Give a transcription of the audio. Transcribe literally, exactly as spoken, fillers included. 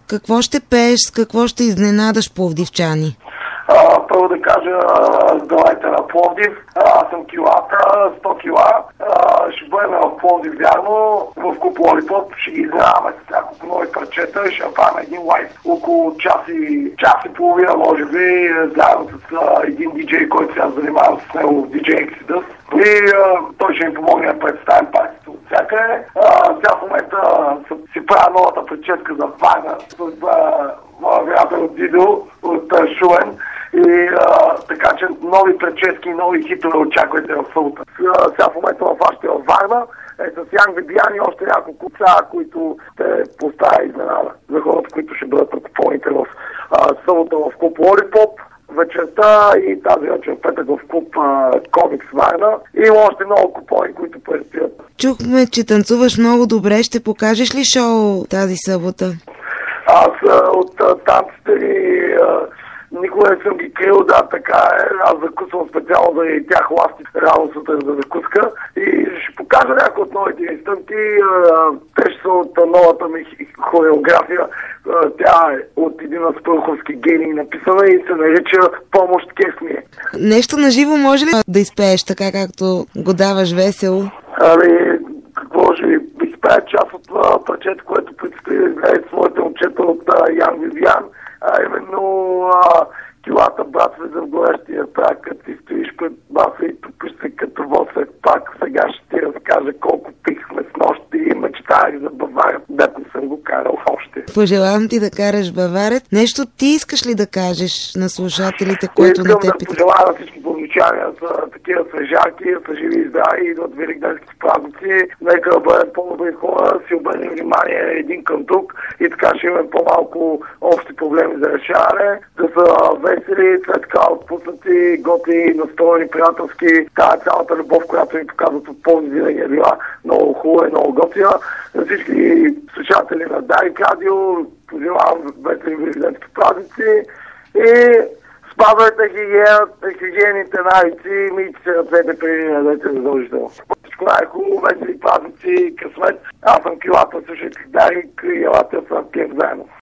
Какво ще пееш, с какво ще изненадаш пловдивчани? А, първо да кажа, здравейте на Пловдив. Аз съм Килата, сто кила. А, ще бъдем в Пловдив, вярно. В клуб Лолипоп ще ги изненадаме с няколко нови парчета. Ще направим един лайв около час и, час и половина, може би, заедно с а, един диджей, който се аз занимавам с него в диджей Exodus. И а, той ще ми помогне да представим партията от всякъде. Сега в момента си правя новата прическа за Варна с моя приятел Дидо от а, Шумен. И а, така че нови прически и нови хитове очаквайте в сълта. Сега в момента в още във Варна е с Ян Вибиян и още няколко ца, които ще поставя изненада за хората, които ще бъдат на купоните в сълта в клуб Лолипоп вечерта и тази вечер петък в клуб а, Комикс Варна. И има още много купони, които предстоят. Чухме, че танцуваш много добре. Ще покажеш ли шоу тази събота? Аз а, от а, танците ми а, никога не съм ги крил, да, така е. Аз закусвам специално заради тях ласти рано сутрин за закуска и ще покажа някои от новите инстанти. Те ще са от новата ми хореография. Тя е от един аспаруховски гений написана и се нарича "Помощ кесмие". Нещо на живо може ли да изпееш така, както го даваш весело? Ами, какво ще ви изпея част от парчето, което предстои да изгледа своите момчета от Ян Вивиан, а именно а, Килата, брат, влиза в горещия прак, като ти стоиш пред баса и тупиш се като восък пак. Сега ще ти разкажа колко пихме с нощи и мечтаях за Баварет, дето съм го карал още. Пожелавам ти да караш Баварет. Нещо ти искаш ли да кажеш на слушателите, които не те питат? Искам да пожелая на всички пловдивчани са такива свежарки, са живи и здрави, идват великденските празници. Нека да бъдем по-добри хора, си обърнем внимание един към друг и така ще имаме по-малко общи проблеми за решаване, да са весели, след така отпуснати, готини, настроени, приятелски. Тая цялата любов, която ни показват от Пловдив, винаги е била много хубава и много готина. За всички слушатели на Дарик Радио пожелавам весели великденски празници и спазвайте хигиените навици, мийте се ръцете преди да ядете задължително. Всичко най-хубаво, весели празници, късмет. Аз съм Килата, слушайте Дарик и елате са пием заедно.